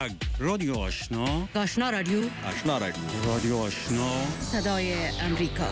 رادیو آشنا رادیو رادیو آشنا صدای امریکا.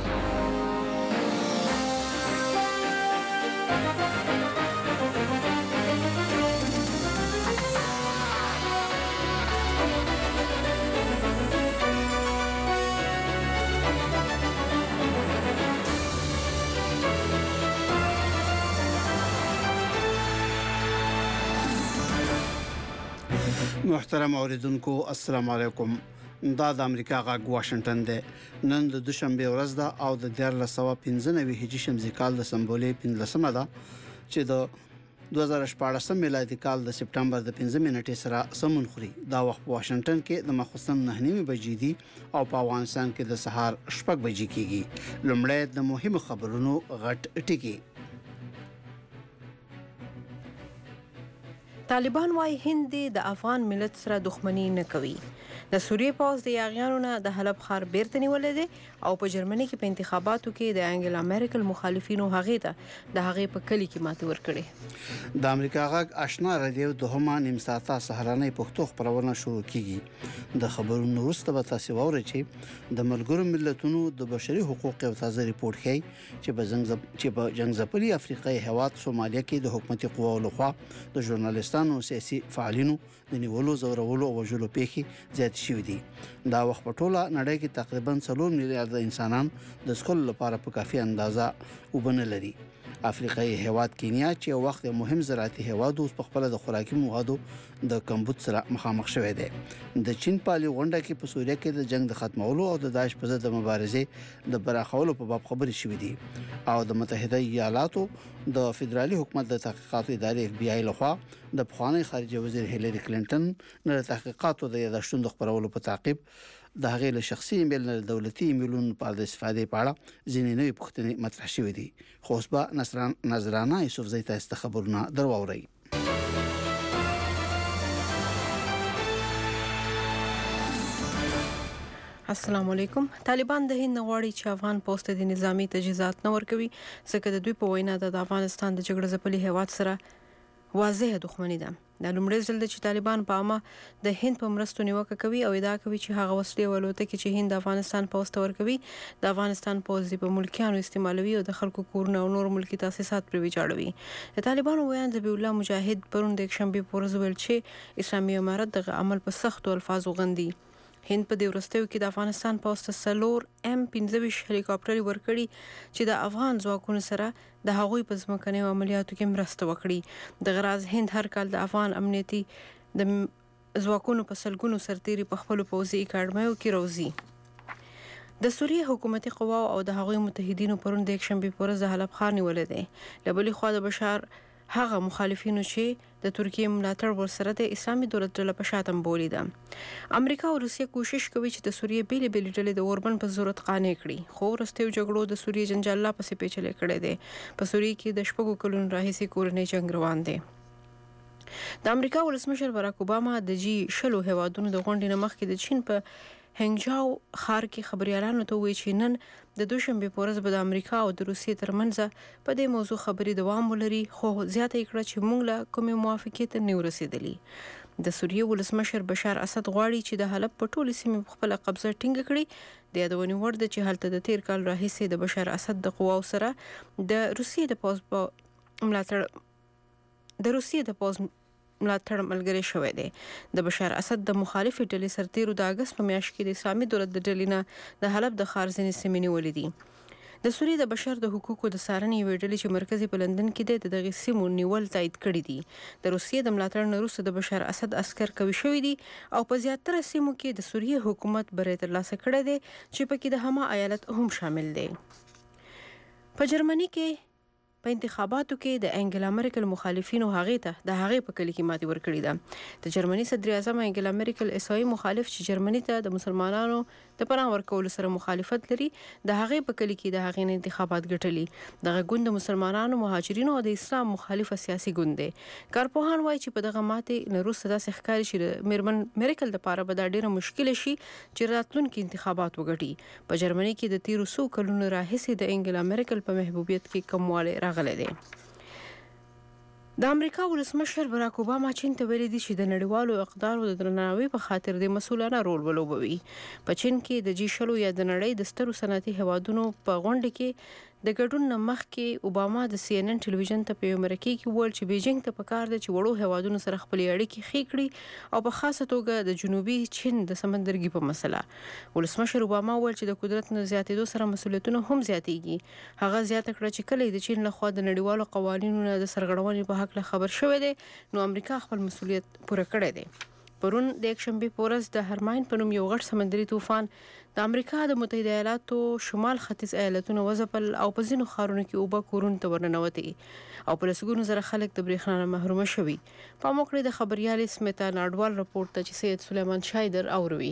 محترم اوریدونکو السلام علیکم. دا د امریکا غږ واشنگټن دی. نن د دوشنبه ورځ ده او د 1495 هجری شمسي کال د سمبولې 15مه ده چې د 2014 میلادي کال د سپټمبر د 15 منټې سره سمون خوري. دا وخت په واشنگټن کې د مخصوصن 9 بجې دي او په افغانستان کې د سهار 6 بجې کېږي. لومړی د مهمو خبرونو غټ ټکی. طالبان وايي هند د افغان ملت سره دښمني نه کوي. د سوریې پوځ د یاغیانو نه د حلب ښار بیرته نیولې دي او په جرمني کې په انتخاباتو کې د انګلا میرکل مخالفینو هغې ته د هغې په کلی کې ماتې ورکړې. د امریکا غږ آشنا رادیو دوهمه نیم ساعته سهارنۍ پښتو خبرونه شروع کیږي. د خبرونو وروسته به تاسو واورئ چې د ملګرو ملتونو د بشري حقوقو یو تازه ریپورت ښيي چې په جنگ ځپلي افریقایي هیواد سومالیا کې د حکومتي قواو لخوا د ژورنالیستانو سیاسي فعالینو د نیولو زورولو او وژلو پیښې زیات شوې دي. دا وخت په ټوله نړۍ کې تقریبا 3 میلیارډ انسانان د څښلو لپاره په کافي اندازه وبنه لري. افریقایي هیواد کینیا چې یو وخت مهم زراعتي هیواد اوس په خپل د خوراکي موادو د کمبود سره مخامخ شوی دی. د چین پالي غونډه کې په سوریه کې د جنگ د ختمولو او د داعش په ضد د مبارزې د براخولو په باب خبرې شوې دي او د متحده ایالاتو د فدرالي حکومت د تحقیقاتو ادارې FBI لخوا د پخوانی خارجه وزیر هیلری کلینټن نه تحقیقاتو د یادښتونو د خبرولو په تعقیب د هغې له شخصي ایمیل نه دولتي ایمیلونو په اړه استفادې په اړه ځینې نوې پوښتنې مطرح شوې دي. خو اوس به نظرانه یوسفزۍ تاسو ته خبرونه درواورئ. السلام علیکم. طالبان د هند غواړي چې افغان پوسټ د نظامی تجهیزات نه ورکوي ځکه د دوی په وینا د افغانستان د جګړه ځپلي هیواد سره واضح دښمنی ده. دا لومړی ځل چې طالبان په عامه د هند په مرستو نیوکه کوي او ادعا کوي چې هغه وسلې او الوتکې چې هند افغانستان پوسټ ورکوي د افغانستان پوځ په ملکیانو استعمالوي او د خلکو کورونه او نور ملکی تاسیسات پر ویجاړوي. د طالبانو ویان ذبیح الله مجاهد پرون د یکشنبه په ورځ ویل چې اسلامي امارت د عمل په سختو الفاظو غندي. هند په دې وروستیو کې د افغانستان پوسټ سلور M25 هلیکاپټر ورکړي چې د افغان ځواکونو سره د هغوی په ځمکنیو عملیاتو کې مرسته وکړي. د غراض هند هر کال د افغان امنیتي د ځواکونو په سلګونو سرتیري په خپل پوځي اکاډمیو کې روزي. د سوریې حکومتي قواو او د هغوی متحدینو پرون د یکشنبه په ورځ د حلب ښار نیولې دی. له بلې خوا د بشار هغه مخالفینو چې د ترکیې ملاتړ ورسره د اسلامي دولت ډله په شاتم بولي ده. امریکا او روسیه کوشش کوي چې د سوریې بیلې بیلې ډلې د اوربن په ضرورت قانع کړي خو وروستیو جګړو د سوریې جنجال لا پسې پیچلی کړی دی. په سوریې کې د 6 کلونو راهیسې کورنۍ جنگ روان دی. د امریکا ولسمشر باراک اوباما د G20 هیوادونو د غونډې نه مخکې د چین په هنګجاو ښار کې خبريالانو ته وایي چې نن د دوشنبه په ورځ به د امریکا او د روسیې ترمنځ په دې موضوع خبرې دوام ولري خو زیاته یې کړه چې موږ له کومې موافقې ته نه ورسېدلي. د سوریې ولسمشر بشار اسد غواړي چې د حلب په ټولې سیمې په خپل قبضه ټینګه کړي. د یادونې وړ ده چې هلته د تیر کال راهیسې د بشار اسد د قواو سره د روسیې د پوځ ملاتړ ملګری شوی دی. د بشار اسد د مخالفې ډلې سرتیرو د اگست په میاشت کې د اسلامي دولت د ډلې نه د حلب د ښار ځینې سیمې نیولې دي. د سوریې د بشر د حقوقو د څارنې یوې ډلې چې مرکز په لندن کې دی د دغې سیمو نیول تایید کړي دي. د روسیې د ملاتړ نه وروسته د بشار اسد عسکر قوي شوي دي او په زیاتره سیمو کې د سوریې حکومت بری ترلاسه کړی دی چې پکې د حما ایالت هم شامل دی. په جرمني کې په انتخاباتو کې د انګلا میرکل مخالفینو هغې ته د هغې په کلی کې ماتې ورکړې ده. د جرمني صدر اعظم انګلا میرکل عیسوي مخالف چې جرمني ته د مسلمانانو د پناه ورکولو سره مخالفت لري د هغې په کلی کې د هغې نه انتخابات ګټلي. دغه ګوند د مسلمانانو مهاجرینو او د اسلام مخالفه سیاسي ګوند دی. کارپوهان وایي چې په دغه ماتې نه وروسته داسې ښکاري چې د میرمن میرکل دپاره به دا ډیره مشکله شي چې راتلونکي انتخابات وګټي. په جرمني کې د تیرو 100 کلونو راهیسې د انګلا میرکل په محبوبیت کې کموالی راغلی دی. د امریکا ولسمشر براک اوباما چین ته ویلي دي چې د نړیوالو اقدارو د درناوي په خاطر د مسؤلانه رول ولوبوي. په چین کې د G20 یا د نړۍ د سترو صنعتي هیوادونو په غونډه کې د ګډون نه مخکې اوباما د CNN ټلویزیون ته په یو مرکه کې وویل چې بیجینګ ته پکار ده چې وړو هیوادونو سره خپلې اړیکې ښې کړي او په خاصه توګه د جنوبي چین د سمندرګي په مسله. ولسمشر اوباما وویل چې د قدرت نه زیاتېدو سره مسؤلیتونه هم زیاتېږي. هغه زیاته کړه چې کله د چین لخوا د نړیوالو قوانینو نه د سرغړونې په حق خبر شوی دی نو امریکا خپل مسؤلیت پوره کړی دی. پرون د یکشنبه په ورځ د هرماین په نوم یو غټ سمندري طوفان د امریکا د متحده ایالاتو شمال ختیځ ایالتونو وځپل او په ځینو ښارونو کې اوبه کورونو ته ورننوتې او په لسګونو زره خلک د برېښنا نه محرومه شوي. په موکړې د خبريالې سمیتا ناډوال رپورټ ته چې سید سلیمان شایدر اوروي.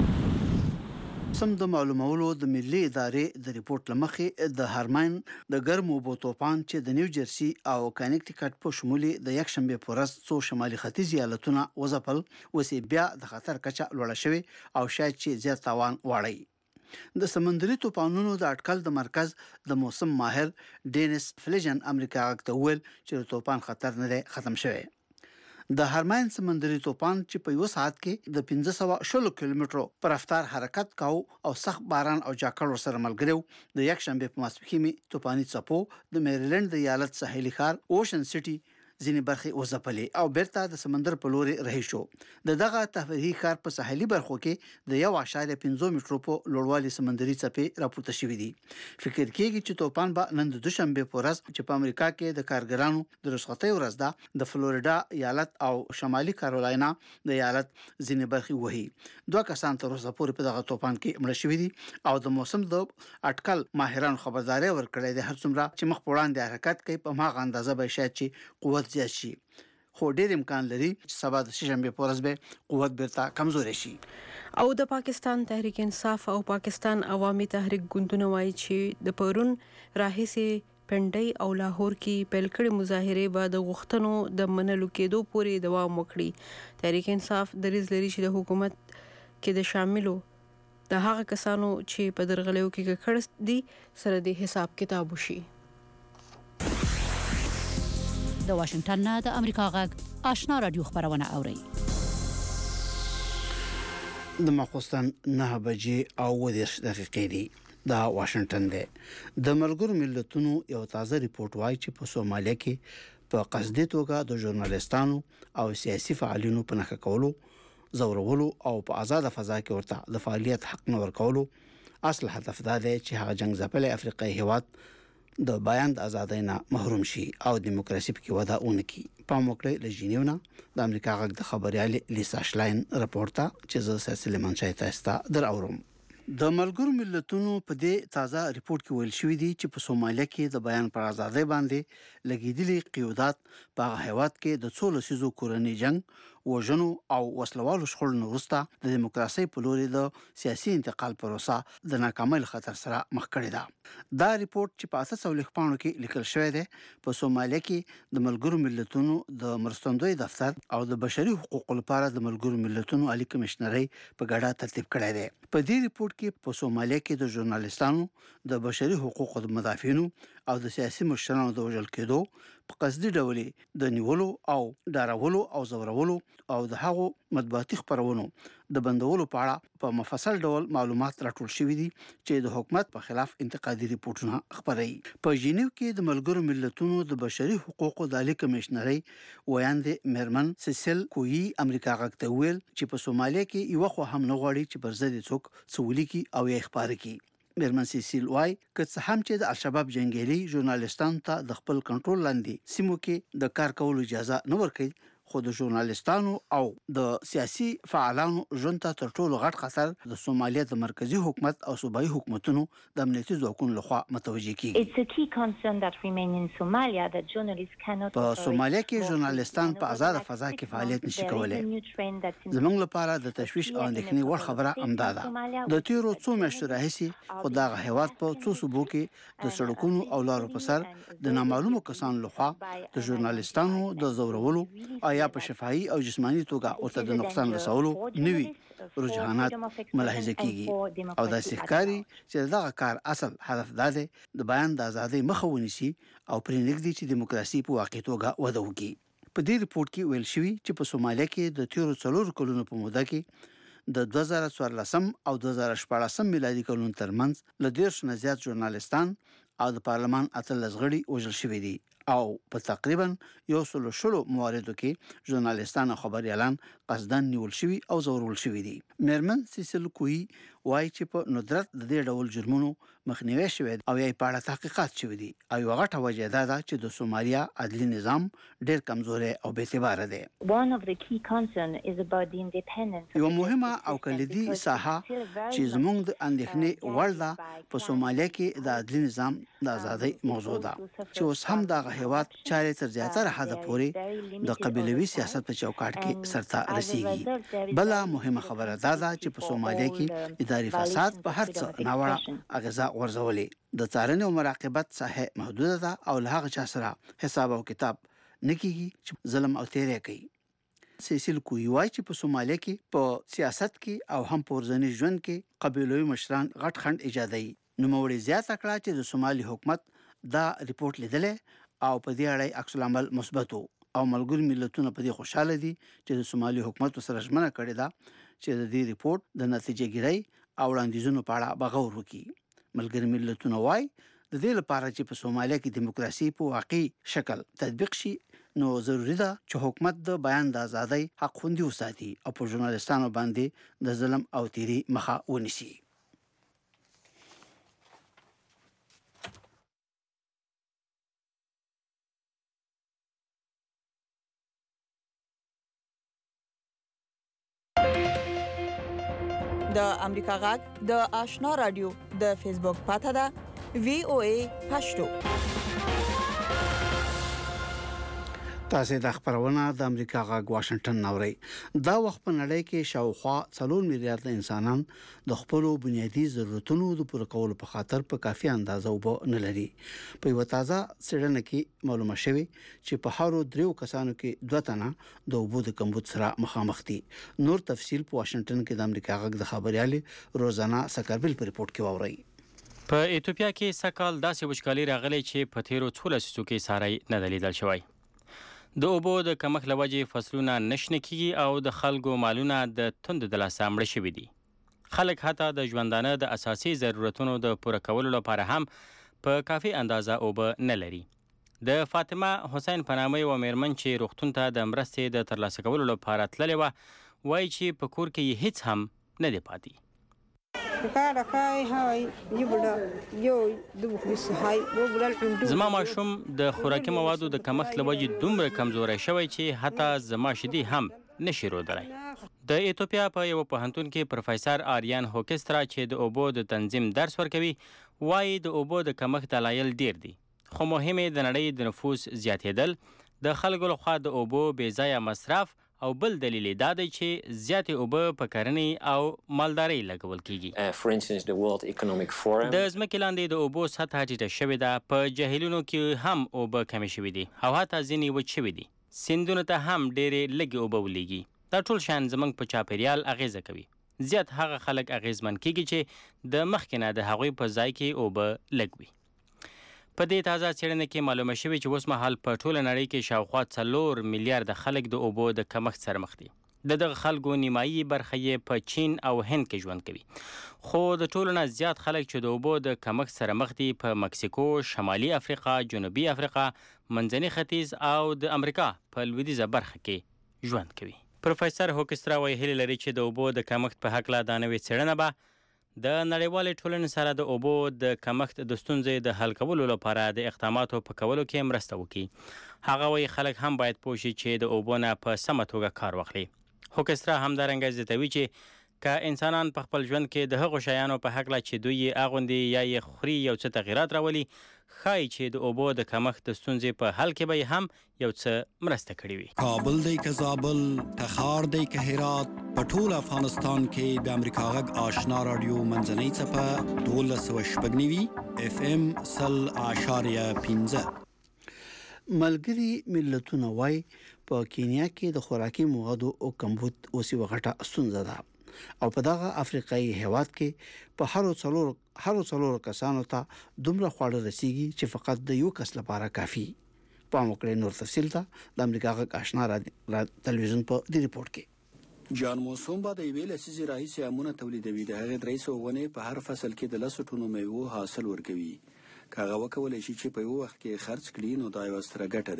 سم د معلومولو د ملي ادارې د ریپورت لمخې د هرماین د ګرم اوبو طوفان چې د نیو جرسي او کانیکټیکټ په شمول د یکشنبه په ورځ څو شمالي ختیځ ایالتونه وځپل وسی بیا د خطر کچه لوړه شوې او شاید چې زیات تاوان واړی. د سمندري طوفانونو د اټکل د مرکز د موسم ماهر ډینیس فلیجن امریکا غږ ته ویل چې طوفان خطر نه ختم شوی. د هرماین سمندري طوفان چې په یو ساعت کې د 1516 کیلومترو پر رفتار حرکت کاو او سخت باران او جاکړ سره ملګریو د یکشنبه په ماسپښین طوفاني څپو د میریلند د ایالت ساحلي ښار اوشن سټي ځینې برخې وځپلې او بیرته د سمندر په لوري رهي شو. دغه تفریحي ښار په ساحلي برخو کې د 1.5 مترو په لوړوالي سمندري څپې راپورته شوې دي. فکر کېږي چې طوفان به نن د دوشنبه په ورځ چې په امریکا کې د کارګرانو د رخصتۍ ورځ ده د فلوریډا ایالت او شمالي کارولاینا د ایالت ځینې برخې وهي. 2 کسان تر اوسه پورې په دغه طوفان کې مړه شوي دي او د موسم د اټکل ماهرانو خبرداري ورکړې ده هر څومره چې مخ په وړاندې حرکت کوي په هغه اندازه به شاید چې قوت زیات شي. خو ډېر امکان لري چې سبا د شنبه په ورځ به قوت بیرته کمزوري شي. او د پاکستان تحریک انصاف او پاکستان عوامي تحریک ګوندونه وایي چې د پرون راهیسي پنډي او لاهور کې پیل کړي مظاهره به د غوښتنو د منلو کېدو پورې دوام وکړي. تحریک انصاف دریځ لري چې د حکومت کې د شاملو د هغه کسانو چې په درغلیو کې کړه دي سره د حساب کتاب وشي. د واشنگټن نه د امریکا غږ آشنا رادیو خبرونه اوري. د ماخوستن 9 بجې او 10 دقیقې دي. دا واشنگټن دی. د ملګرو ملتونو یو تازه ریپورت وايي چې په سومالیا کې په قصدي توګه د ژورنالیستانو او سیاسي فعالینو په نښه کولو، زورولو او په آزاد فضا کې ورته د فعالیت حق نه ورکولو اصل هدف دا دی چې هغه جنگ ځپلې افریقایي هیواد د بیان د ازادۍ نه محروم شي او دیموکراسي پکې وده ونکړي. په موکړه له جنیو نه د امریکا غږ د خبريالې لیسا شلاین رپورټ چې زه سلیمان شای تاسو در اورم. د ملګرو ملتونو په دې تازه ریپورت کې ویل شوی دی چې په سومالیا کې د بیان پر ازادۍ باندې لګیدلي قیودات په هیواد کې د 14 کورنۍ جنگ وژنو او وسلوالو شخړو وروسته د دیموکراسي په لوري د سیاسي انتقال پروسه د ناکامۍ خطر سره مخ کړی ده. دا ریپورت چې په 800 پاڼو کې لیکل شوی دی په سومالیا کې د ملګرو ملتونو د مرستندوی دفتر او د بشري حقوقو لپاره د ملګرو ملتونو عالی کمشنري په ګډه ترتیب کړی دی. په دې ریپورت کې په سومالیا کې د ژورنالیستانو، د بشري حقوقو د مدافعینو او د سیاسي مشرانو د وژل کېدو په قصدي ډول د نیولو او ډارولو او زورولو او د هغو مطبوعاتي خبرونو د بندولو په اړه په مفصل ډول معلومات راټول شوي دي چې د حکومت په خلاف انتقادي ریپورتونه خبري. په جنیو کې د ملګرو ملتونو د بشري حقوقو د عالی کمشنري ویاندې میرمن سیسل کوی امریکا غږ ته ویل چې په سومالیا کې یو خو هم نه غواړي چې پر ضد څوک څولي کی او یې خبري کی. میرمن سیسل وای که څه هم چې د الشباب جنگیالي ژورنالیستانو ته د خپل کنټرول لاندې سیمو کې د کار کولو اجازه نه ورکړي، خو د ژورنالیستانو او د سیاسي فعالانو ژوند ته تر ټولو غټ خطر د سومالیا د مرکزی حکومت او صوبایي حکومتونو د امنیتي ځواکونو لخوا متوجه کیږي. په سومالیا کې ژورنالیستان په آزاد فضا کې فعالیت نشي کولای. زموږ لپاره د تشویش او اندېښنې وړ خبره امدا ده. د تیرو څو میاشتو راهیسې خو دغه هیواد په څو صوبو کې د سړکونو او لارو په سر د نامعلومو کسانو لخوا د ژورنالیستانو د زورولو یا په شفاهي او جسمانی توګه ورته د نقصان رسولو نوي رجحانات ملاحظه کیږي او د ښکاری چې دغه کار اصل هدف دا دی د بیان د ازادۍ مخه ونیسي او پرې نږدې چې دیموکراسي په واقعي توګه وده وکړي. په دې ریپورت کې ویل شوی چې په سومالیا کې د تیرو 4 کلونو په موده کې د 2014 او 2014 میلادي کلونو ترمنځ له 10 نه زیات ژورنالیستان او د پارلمان 18 غړي وژل شوي دي او په تقریبا 100 مواردو کې ژورنالیستان او خبريالان قصدن نیول شوي او زورول شوي دي. مېرمن سیسل کوی وایي چې په ندرت د دې ډول جرمونو مخنیوي شوی او یې په اړه تحقیقات شوي دي او یو غټه وجه دا ده چې د سومالیا عدلي نظام ډېر کمزوري او بې اعتباره دی. یو مهمه او کلیدي ساحه چې زموږ د اندېښنې وړ ده په سومالیا کې د عدلي نظام د ازادۍ موضوع ده چې اوس هم د هیواد چارې تر زیاتره حد پورې د قبیلوي سیاست په چوکاټ کې سرته رسیږي. بل مهمه خبره دا ده چې په سومالیا کې اداري فساد په هر څه ناوړه اغیزه ورزولې. د څارنې او مراقبت ساحه محدوده ده او له هغه چا سره حساب او کتاب نکېږي چې ظلم او تیری کوي. سیسل کوی وایي چې په سومالیا کې په سیاست کې او هم په ورځني ژوند کې قبیلوي مشران غټ خند ایجادوي. نوموړي زیاته کړه چې د سومالي حکومت دا ریپورت لیدلې او په دې اړه عکس العمل مثبت او ملګری ملتونه په دې خوشاله دي چې د سومالي حکومت سره ژمنه کړې ده چې د دې ریپورت د نتیجې ګیري او وړاندیزونو په اړه بغور وکړي. ملګری ملتونه وایي د دې لپاره چې په سومالیا کې دیموکراسي په واقعي شکل تطبیق شي نو ضروری ده چې حکومت د بیان د ازادۍ حق خوندي وساتي او په ژورنالیستانو باندې د ظلم او تیری مخه ونیسي. د امریکا غږ د آشنا رادیو د فیسبوک پاته ده VOA پښتو. تاسو د خبرونه د امریکا غږ واشنگټن نوري. دا وخت په نړۍ کې شاوخوا 3 میلیارډ انسانان د خپل بنیادی ضرورتونو د پوره کولو په خاطر په کافي اندازه وب نه لري. په یو تازه څېړنه کې معلومه شوې چې په هارو 3 کسانو کې 2 تنه د وبو د کمبود سره مخامخ دي. نور تفصيل په واشنگټن کې د امریکا غږ د خبريالي روزانا سکربل په ریپورت کې ووري. په ایتوپیا کې سکهال داسې وچکالي راغلي چې په تیرو 14 کې ساري نه دلیدل شوی. د اوبو د کمښت له وجې فصلونه نشنه کیږي او د خلکو مالونه د توند د لاسه مړه شوي دي. خلک حتی د ژوندانه د اساسي ضرورتونو د پوره کولو لپاره هم په کافي اندازه اوبه نه لري. د فاطمه حسین پنامه و میرمن چې روغتون ته د مرستې د ترلاسه کولو لپاره تللې وه وایي چې په کور کې هیڅ هم نه دی پاتې. زما ماشوم د خوراکي موادو د کمښت له وجې دومره کمزوری شوی چې حتی زما شیدې هم نشي رودلی. د ایتوپیا په یو پوهنتون کې پروفیسور آریان هوکسترا چې د اوبو د تنظیم درس ورکوي وایي د اوبو د کمښت دلایل ډیر دي خو مهم یې د نړۍ د نفوس زیاتېدل د خلکو لخوا د اوبو بې ځایه مصرف او بل دلیل دا دی چې زیاتې اوبه په کرنې او مالدارۍ لګول کیږي. د ځمکې لاندې د اوبو سطحه ټیټه شوې ده. په جهیلونو کې هم اوبه کمې شوې دي او حتی ځینې وچ شوي دي. سیندونو ته هم ډېرې لږې اوبه ولیږي. دا ټول شیان زموږ په چاپیریال اغیزه کوي. زیات هغه خلک اغیزمن کیږي چې د مخکې نه د هغوی په ځای کې اوبه لږ وي. په دې تازه څېړنه کې معلومه شوې چې اوس مهال په ټوله نړۍ کې شاوخوا 4 میلیارډ خلک د اوبو د کمښت سره مخ دي. دغه خلکو نیمایي برخه یې په چین او هند کې ژوند کوي. خو د ټولو نه زیات خلک چې د اوبو د کمښت سره مخ دي په مکسیکو، شمالي افریقا، جنوبي افریقا، منځني ختیځ او د امریکا په لویدیځه برخه کې ژوند کوي. پروفیسور هوکسترا وایي هیله لري چې د اوبو د کمښت په هکله دا نوې څېړنه به د نړیوالې ټولنې سره د اوبو د کمښت د ستونزې د حل کولو لپاره د اقداماتو په کولو کې مرسته وکړي. هغه وایي خلک هم باید پوه شي چې د اوبو نه په سمه توګه کار واخلي. هوکسترا همدارنګه زیاتوي چې که انسانان په خپل ژوند کې د هغو شیانو په هکله چې دوی یې اغوندي یا یې خوري یو څه تغیرات راولي ښایي چې د اوبو د کمښت د ستونزې په حل کې به هم یو څه مرسته کړې وي. کابل دی که زابل، تخار دی که هرات، په ټول افغانستان کې د امریکا غږ آشنا رادیو منځنۍ څپه 1290 FM 100.15. ملګری ملتونه وایي په کینیا کې د خوراکي موادو او کمبود اوسې وغټه ستونزه ده. او په دغه افریقایي هیواد کې په هر څلور کسانو ته دومره خواړه رسیږي چې فقط د یو کس لپاره کافي. په موکړې نور تفصیل ته د امریکا غږ آشنا تلویزیون په دې ریپورت کې جان موسومبا د یوې لسیزې راهیسې امونه تولیدوي. د هغې 300 ونې په هر فصل کې د 10 ټنو میوو حاصل ورکوي. که هغه وکولی شي چې په یو وخت کې خرڅ کړي نو دا یوه ستره ګټه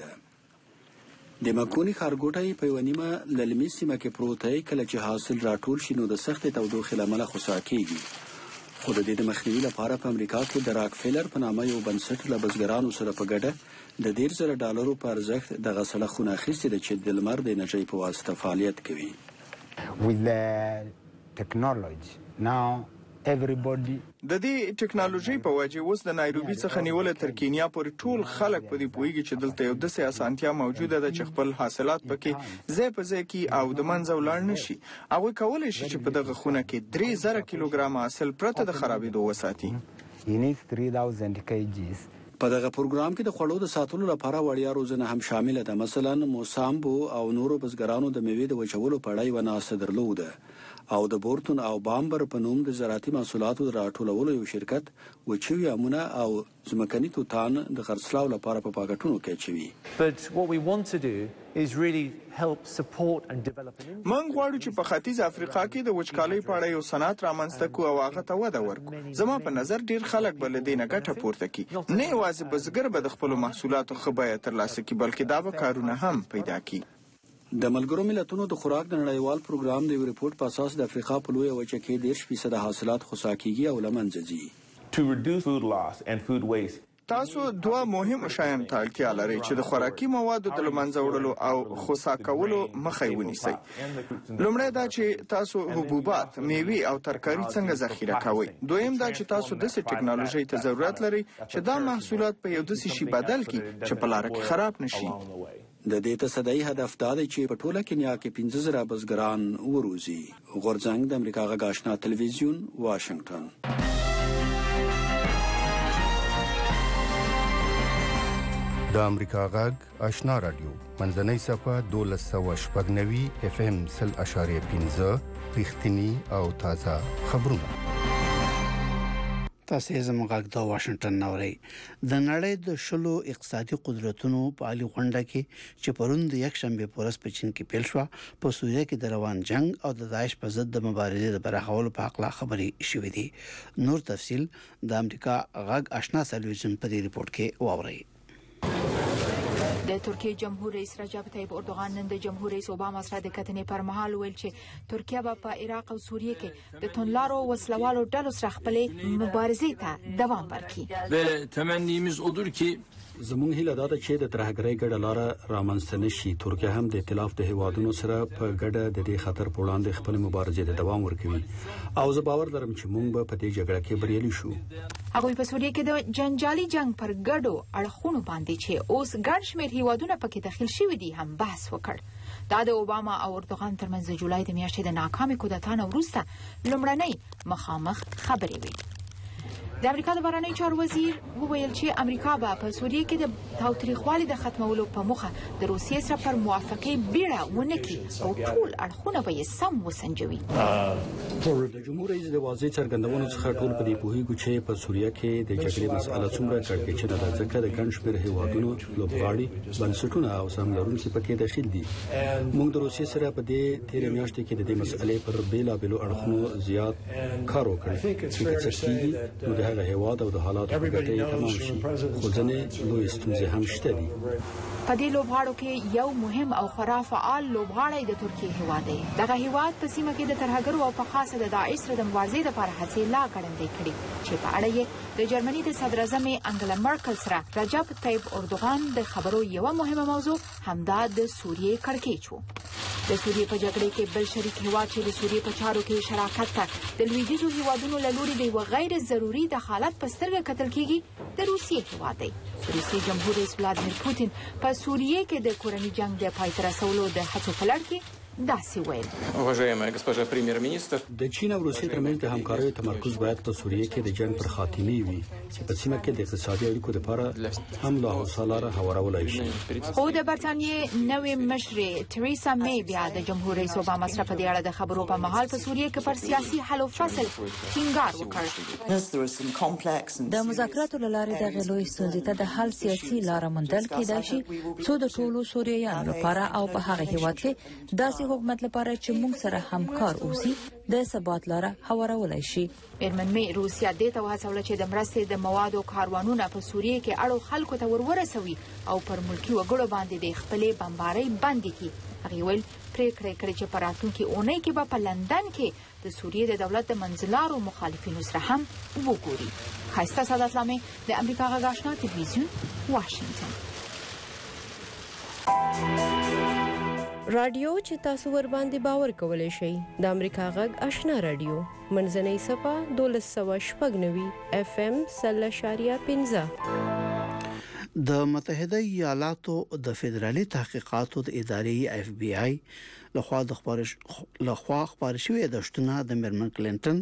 ده. د مکوني ښارګوټی په یوه نیمه للمي سیمه کې پروت دی. کله چې حاصل راټول شي نو د سختې تودوخې له امله خوسا کېږي. خو د دې د مخنیوي لپاره په امریکا کې د راکفیلر په نامه یو بنسټ له بزګرانو سره په ګډه د $10,000 په ارزښت دغه سړکونه اخیستي ده چې د لمر د انرژۍ په واسطه فعالیت کوي. With the technology now everybody د دې ټکنالوژي په وجه اوس د نایروبي څخه نیول تر کینیا پورې ټول خلک په دې پوهیږي چې دلته یو داسې اسانتیا موجوده ده چې خپل حاصلات پکې ځای په ځای کې او د منځه ولاړ نشي. هغوی کولی شي چې په دغه خونه کې 3000 کیلوګرام حاصل پرته د خرابېدو وساتي. you need 3000 kgs. په دغه پروګرام کې د خوړو د ساتلو لپاره وړیا روزنه هم شامل ده. مثلا موسامبو او نورو بزګرانو د میوې د وچولو په اړه یوه ناسته درلوده او د بورتون او بامبر په نوم د زراعتي محصولاتو د راټولولو یو شرکت وچوي امونه او ځمکني توتان د خرڅلاو لپاره په پاکټونو کې اچوي. But what we want to do is really help support and develop an industry. موږ غواړو چې په ختیځ افریقا کې د وچکالۍ په اړه یو صنعت رامنځته کړو او هغه ته وده ورکړو. زما په نظر ډیر خلک به له دې نه ګټه پورته کړي. نه یوازې بزګر به د خپلو محصولاتو ښه بیه ترلاسه کړي بلکې دا به کارونه هم پیدا کړي. د ملګرو ملتونو د خوراک د نړیوال پروګرام د یو ریپورت په اساس د افریقا په لویه وچه کې 10% حاصلات خوسا کیږي او له منځه ځي. To reduce food loss and food waste. تاسو دوه مهم شیان ته اړتیا لرئ چې د خوراکي موادو د له منځه وړلو او خوسا کولو مخه یې ونیسئ. لومړی دا چې تاسو حبوبات، میوې او ترکاري څنګه ذخیره کوئ. دویم دا چې تاسو داسې ټکنالوژۍ ته ضرورت لرئ چې دا محصولات په یو داسې شي بدل کړي چې په لاره کې خراب نشي. د دې تصدیي هدف دا دی چې په ټوله کینیا کې 15,000 بزګران وروزي. غورځنګ د امریکا غږ آشنا تلویزیون واشنگټن. د امریکا غږ آشنا رادیو منځنۍ صفحه 1290 FM 0.5 رښتینی او تازه خبرونه. تاسو زموږ غږ د واشنگټن نوري. د نړۍ د شلو اقتصادي قدرتونو په عالی غونډه کې چې پرون د یک شنبه پورس په چین کې پیل شو په سوریه کې د روان جنگ او د داعش په ضد د مبارزې د برخولو په اړه خبرې شوې دي. نور تفصيل د امریکا غږ آشنا تلویزیون په دې ریپورت کې واورئ. د ترکیه جمهور رئیس رجب طیب اردوغان نن د جمهور رئیس اوباما سره د کتنې پر مهال ویل چې ترکیه به په عراق او سوریه کې د توندلارو وسلوالو ډلو سره خپل مبارزې ته دوام ورکړي. و تمنیمز odur ki زموږ هیله دا ده چې د ترهګرۍ ګډه لاره رامنځته نشي. ترکیه هم د ائتلاف د هیوادونو سره په ګډه د دې خطر په وړاندې خپل مبارزې ته دوام ورکوي او زه باور لرم چې موږ به په دې جګړه کې بریالي شو. هغوی په سوریه کې د جنجالي جنگ پر ګډو اړخونو باندې چې اوس ګڼ شمېر هیوادونه پکې داخل شوي دي هم بحث وکړ. دا د اوباما او اردوغان ترمنځ د جولای د میاشتې د ناکامې کودتا نه وروسته لومړنۍ مخامخ خبرې وې. د امریکا د بهرنیو چارو وزیر وویل چې امریکا به په سوریه کې د تاوتریخوالي د ختمولو په موخه د روسیې سره پر موافقې بیړه ونه کړي او ټول اړخونه به یې سم وسنجوي. د جمهور رئیس د واضح څرګندونو څخه ټول په دې پوهیږو چې په سوریه کې د جګړې مسأله څومره کړکېچنه ده ځکه د ګڼ شمېر هیوادونو لوبغاړي بنسټونه او سهم لرونکي پکې داخل دي. موږ د روسیې سره په دې تیرې میاشتې کې د دې مسألې پر بیلابیلو اړخونو زیات کار وکړ چې څه کېږي نو هغه هیواد او د حالاتو په ګټه تمام شي. خو ځینې لوی ستونزې هم شته دي. په دې لوبغاړو کې یو مهم او خورا فعال لوبغاړی د ترکیه هیواد دی. دغه هیواد په سیمه کې د ترهګرو او په خاصه د داعش سره د مبارزې لپاره هڅې لا ګړندۍ کړې چې په اړه یې د جرمني د صدر اعظم انګلا مرکل سره رجب طیب اردوغان د خبرو یو مهمه موضوع همدا د سوریې کړکېچ و. د سوریې په جګړه کې بل شریک هیواد چې د سوریې په چارو کې شراکت ته د لویدیځو هیوادونو له لوري د یو غیر ضروري دخالت په سترګه کتل کیږي د روسیې هیواد دی. روسیې جمهور رئیس ولادیمیر پوتین په سوریې کې د کورني جنگ د پای ته رسولو د هڅو په لړ کې داسې ویل. Уважаемая госпожа премьер-министр, د چین او روسیې ترمنځ د همکارۍ تمرکز باید په سوریه کې د جنگ پر خاتمه وي چې په سیمه کې د اقتصادي اړیکو لپاره هم لا حوصله هوارولای شي. خو د برتانیې نوې مشرې تریسا می بیا د جمهور رئیس اوباما سره په دې اړه د خبرو په مهال په سوریه کې پر سیاسي حل او فصل ټینګار وکړ. د مذاکراتو لاره د غلوې ستونزې ته د حل سیاسي لار موندل کېدای شي څو د ټولو سوریایانو لپاره او په هغه هیواد کې داسې حکومت لپاره چې موږ سره همکار اوسي د ثبات لاره هوارولای شي. میرمن می روسیا د ته وهڅول چې د مرستې د موادو کاروانونه په سوریه کې اړو خلکو ته ورسوي او پر ملکی وګړو باندې د خپلې بمبارۍ بندي کړي. هغه ویل پریکړه کړې چې په راتلونکي اونۍ کې به په لندن کې د سوریې د دولت د منځلارو مخالفینو سره هم وګوري. خایسته سعادت لامه د امریکا غږ آشنا تلویزیون واشنگټن. رادیو چې تاسو ور باندې باور کولای شئ د امریکا غږ آشنا رادیو منځنۍ صفه 1290 اف ام 0.15 د متحده ایالاتو د فدرالي تحقیقاتو د ادارې اف بی آی لخوا خبر شوې د شتونه د میرمن کلینټن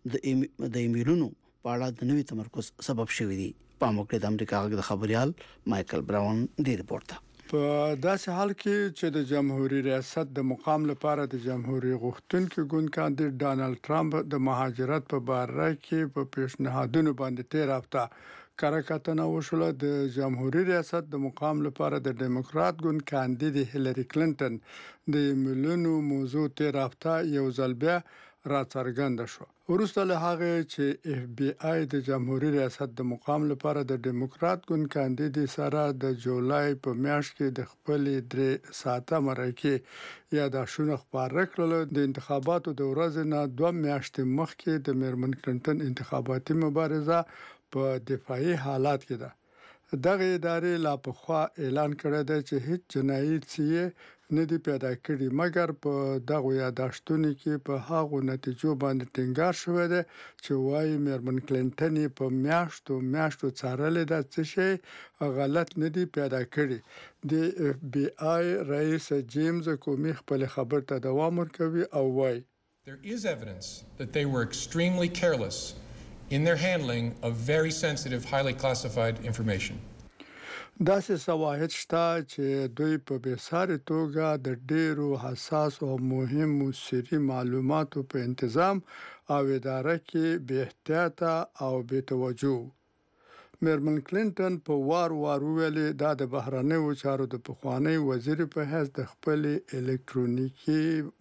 د ایمیلونو په اړه د نوې تمرکز سبب شوې دي. په موقع د امریکا غږ د خبريال مايكل براون دی رپورت. په داسې حال کې چې د جمهوریت ریاست د مقام لپاره د جمهوریت غوښتونکو ګوند کاندید ډانلډ ټرمپ د مهاجرت په باره کې په پیشنهادونو باندې تیر هفته کارکاتنه وشوله. د جمهوریت ریاست د مقام لپاره د ډیموکرات ګوند کاندید هیلری کلینټن د ملونو موضوع تیر هفته یو ځل بیا راڅرګند شو. ورسته له هغه چې اف بی آی د جمهوریت ریاست د مقام لپاره د ډیموکرات ګوند کاندید سره د جولای په میاشت کې د خپل 3 ساعته مرکه یادښتونه خبره کړل. د انتخاباتو د ورځې نه 2 میاشتې مخکې د میرمن کلینټن انتخاباتي مبارزه په دفاعي حالات کې ده. دغه ادارې لا پخوا اعلان کړی دی چې هیڅ جنایي څه نه دی پیدا کړی، مګر په دغه یادښتونو کې په هغو نتیجو باندې ټینګار شوی دی چې وايي میرمن کلینټن په میاشتو څارلې ده چې شی غلط نه دی پیدا کړی. د اف بی آی رئیس جیمز کومي خپل خبر ته دوام ورکوي او وايي There is evidence that they were extremely careless in their handling of very sensitive, highly classified information. داسې شواهد شته چې دوی په بېساري توګه د ډېرو حساس او مهمو سري معلوماتو په تنظیم او اداره کې بې احتیاطه او بې توجه. میرمن کلینټن په وار ویلي دا د بهرنیو چارو د پخوانی وزیر په حیث د خپل الکترونیکي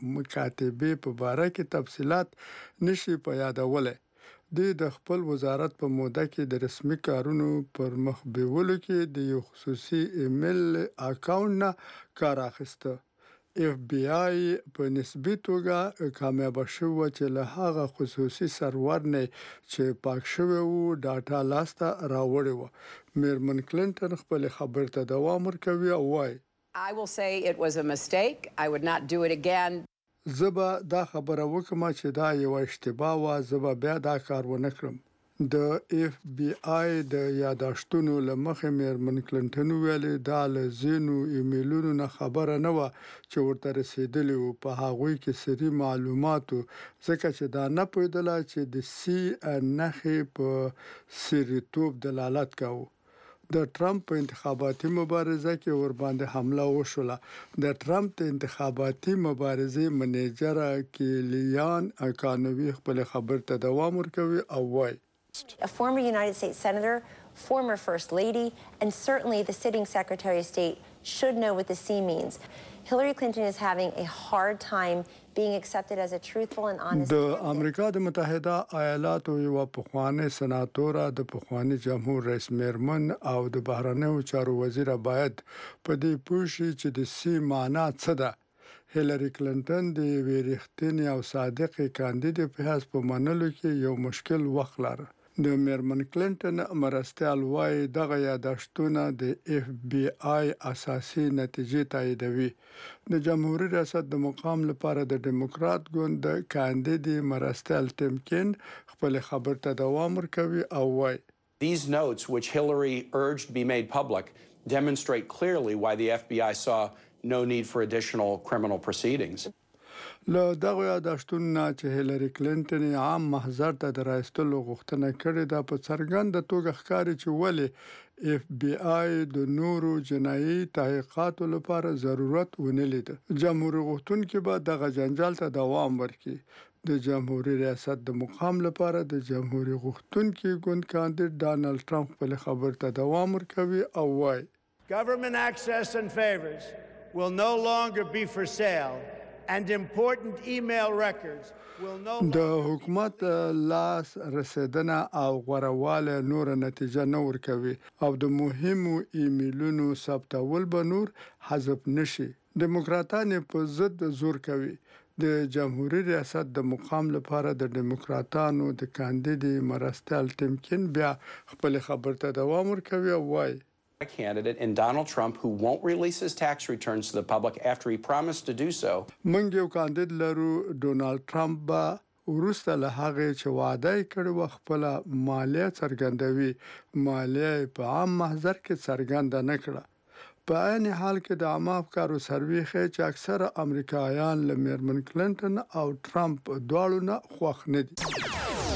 مکاتبې په باره کې تفصيلات نشي په یادولای. د خپل وزارت په موده کې د رسمي کارونو پر مخ بیولو کې د یو خصوصي ایمیل اکاونټ نه کار اخیسته. اف بی آی په نسبی توګه کامیاب شو چې له هغه خصوصي سرور نه چې پاک شوی وو ډاټا لاسته راوړی وو. میرمن کلینټن خپل خبر ته دوام ورکوي او وايي I will say it was a mistake. I would not do it again. زبا دا خبره وکم چې دا یو اشتباه و، زبا بیا دا کار ونه کړم. د اف بی آی د یادښتونو لمخې میرمن کلینټن ویلي دا له زینو ایمیلونو نه خبره نه و چې ورته رسیدلی وو. په هغوی کې سری معلوماتو ځکه چې دا نه پوهېدله چې د سی نښې په سریتوب دلالت کاوه. د ټرمپ په انتخاباتي مبارزه کې ور باندې حمله وشوله. د ټرمپ د انتخاباتي مبارزې منیجر کیلیان اکانوي خپل خبر ته دوام ورکوي او وايي A former United States Senator, former First Lady, and certainly the sitting Secretary of State should know what the C means. Hillary Clinton is having a hard time being accepted as a truthful and honest candidate. د امریکا د متحده ایالاتو یو پخوانی سناتوره د پخوانی جمهور رئیس میرمن او د بهرنیو چارو وزیر باید په دې پوښي چې د سی معنا څه ده. هیلری کلینټن د ویریختنی او صادق کاندید په حساب په منلو کې یو مشکل وخت لري. د میرمن کلینټن مرستیال وايي دغه یادښتونه د اف بی آی اساسي نتیجې تاییدوي. د جمهوریت ریاست د مقام لپاره د ډیموکرات ګوند د کاندید مرستیال ټیم کین خپل خبر ته دوام ورکوي او وايي These notes which Hillary urged be made public demonstrate clearly why the FBI saw no need for additional criminal proceedings. له دغه یادښتونو چې هیلری کلینټن عام محضر ته د راستلو غوښتنه کړې ده په څرګنده توګه ښکاري چې ولې اف بی آی د نورو جنایي تحقیقاتو لپاره ضرورت ونه لید. جمهوریت غوښتونکي به دغه جنجال ته دوام ورکړي. د جمهوریت ریاست د مقام لپاره د جمهوریت غوښتونکي ګوند کاندید ډانلډ ټرمپ خپل خبر ته دوام ورکوي او وايي Government access and favors will no longer be for sale and important email records will no longer د حکومت لاس رسیدنه او غورواله نور نتیجه نه ورکوي او د مهمو ایمیلونو ثبتول به نور حذف نشي. دیموکراتان په ضد زور کوي. د جمهوریت ریاست د مقام لپاره د دیموکراتانو د کاندید مرستل ټیمکن بیا خپل خبر ته دوام ورکوي او وايي candidate in Donald Trump who won't release his tax returns to the public after he promised to do so. موږ یو کاندید لرو ډونالد ټرمپ با ورسته له هغه چې وعده کړی و خپل مالیه څرګندوي. مالیه په عام محضر کې څرګنده نه کړه. په عین حال کې د عامه افکارو سروې ښيي چې اکثره امریکایان له میرمن کلینټن او ټرمپ دواړو نه خوښ نه دي.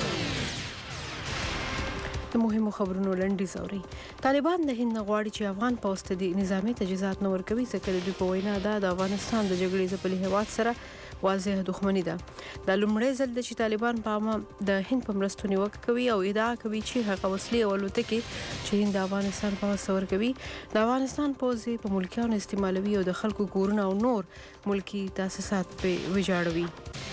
د مهمو خبرونو لنډیز اوري. طالبان د هند غواړي چې افغان پوځ ته د نظامی تجهیزات نور کوي ځکه د دوی په وینا د افغانستان د جګړې ځپلي هیواد سره واضح دښمنی ده. د لومړي ځل چې طالبان په عامه د هند په مرستو نیوکه کوي او ادعا کوي چې هغه وسلې او الوتکې چې هند د افغانستان په وسور کوي د افغانستان پوځ په ملکیانو استعمالوي او د خلکو کورونه او نور ملکی تاسیسات په ویجاړوي.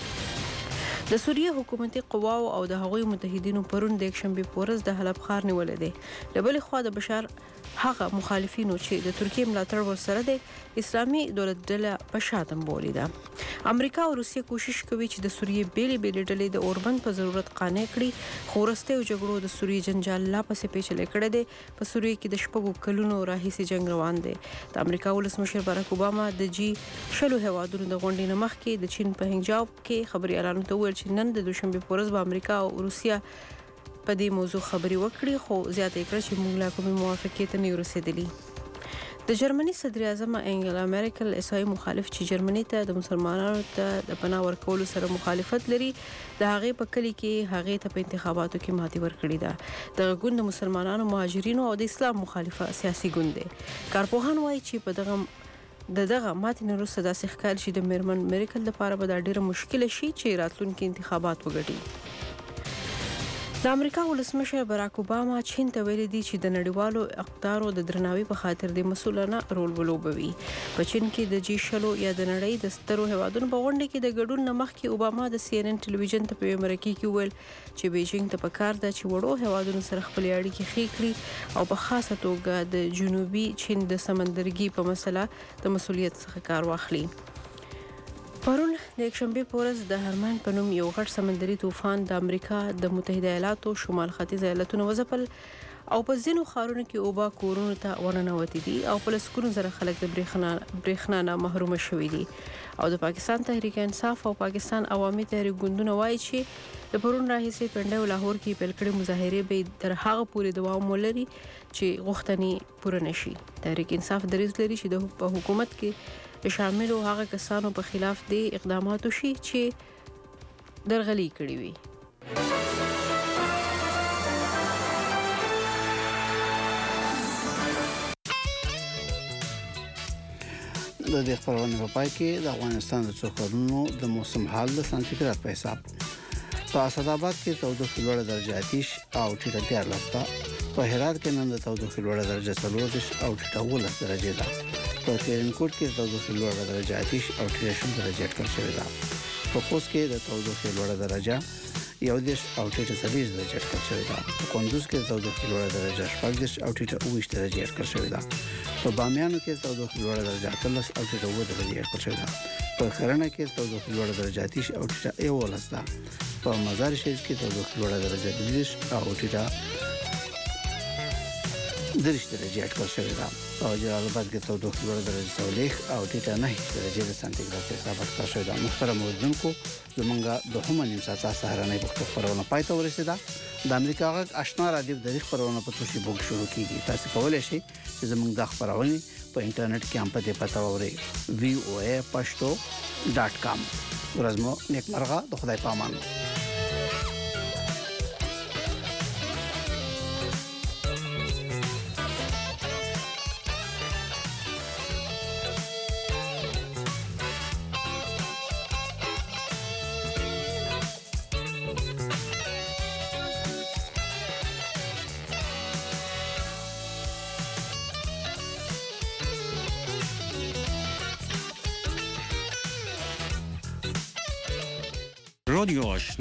د سوریه حکومتي قواو او د هغوی متحدینو پرون د یکشنبه په ورځ د حلب ښار نیولې دي. د بل خوا د بشار هغه مخالفینو چې د ترکیه ملاتړ ورسره د اسلامي دولت ډله په شاتم بولی ده. امریکا او روسیه کوشش کوي چې د سوریه بیلې ډلې د اوربند په ضرورت قانع کړي خو وروستیو جګړو د سوریه جنجال لا پسې پیچلې کړی دی. په سوریه کې د شپږو کلونو راهیسې جنگ روان دی. د امریکا ولسمشر باراک اوباما د G20 هیوادونو د غونډې نه مخکې د چین په هنګجاو کې خبريالانو ته وویل چې نن د دوشنبه په ورځ به امریکا او روسیه په دې موضوع خبري وکړي خو زیاته کړ چې موږ لا کومه موافقه ته نه رسیدلی. د جرمني صدر اعظم انګلا میرکل اسرائیل مخالف چې جرمني ته د مسلمانانو ته د پناه ورکولو سره مخالفت لري د هغه په کلی کې هغه ته په انتخاباتو کې ماتې ورکړې ده. د ګوند مسلمانانو مهاجرینو او د اسلام مخالفه سیاسي ګوند دی. کارپوهان وایي چې په دغه ماتې نه وروسته داسې ښکاري چې د میرمن میرکل لپاره به دا ډیره مشکله شي چې راتلونکي انتخابات وګټي. د امریکا ولسمشر باراک اوباما چین ته ویلي دي چې د نړیوالو اقدارو د درناوي په خاطر د مسؤلانه رول ولوبوي. په چین کې د G20 یا د نړۍ د سترو هیوادونو په غونډه کې د ګډون نه مخکې اوباما د CNN ټلویزیون ته په مرکه کې ویل چې بیجینګ ته پکار ده چې وړو هیوادونو سره خپل اړیکې ښې کړي او په خاصه توګه د جنوبي چین د سمندرګي په مسله د مسؤلیت څخه کار واخلي. پرون د یکشنبه په ورځ د هرمان په نوم یو غټ سمندري طوفان د امریکا د متحده ایالاتو شمال ختیځ ایالتونو وځپل او په ځینو ښارونو کې اوبه کورونو ته ورننوتې دي او په لسګونو زره خلک د برېښنا نه محروم شوي دي. او د پاکستان تحریک انصاف او پاکستان عوامي تحریک ګوندونه وایي چې د پرون راهیسې پنډه او لاهور کې پیل کړي مظاهرې به تر هغه پورې دوام ولري چې غوښتنې پوره نشي. تحریک انصاف دریځ لري چې د حکومت کې شاملو هغه کسانو په خلاف د اقداماتو شي چې درغلي کړي وي. د دې خبرونه په پای کې د افغانستان د څو کلونو د موسم حال د سانتیګراد په حساب په اسداباد کې 14 لوړه درجه آتش او ټیټه 14 په هرات کې نن د 14 لوړه درجه 14 او ټیټه 19 درجه ده. په ترینکوټ کې 14 لوړه درجه آتش او ټیټه 10 درجه اټکل شوی ده. په خوست کې د 14 لوړه درجه 11 او ټیټه 30 درجه اټکل شوی ده. په کندوز کې 14 لوړه درجه 14 او ټیټه 20 درجه اټکل شوی ده. په بامیانو کې 14 لوړه درجه 13 او ټیټه 9 درجه اټکل شوی ده. په خرنه کې 14 لوړه درجه 10 او ټیټه 11 ده. په مزار شریف کې 14 لوړه درجه 20 او ټیټه درجه اټکل شوې ده او جلال آباد کې تودوخه لوړه درجه سولیخ او ټیټه 9 درجه سانتیګراد حساب اټکل شوې ده. محترم اوریدونکو زمونږه د هم نیم ساعته سهارنۍ پښتو خبرونه پای ته ورسیده. د امریکا غږ آشنا رادیو د خبرونه په توشي بوګ شروع کیږي. تاسو کولای شئ چې زمونږ د خبرونه په انټرنیټ کې هم په دې پتا وورئ voapashto.com. ورځمو نیکمرغه د خدای په امان. رادیو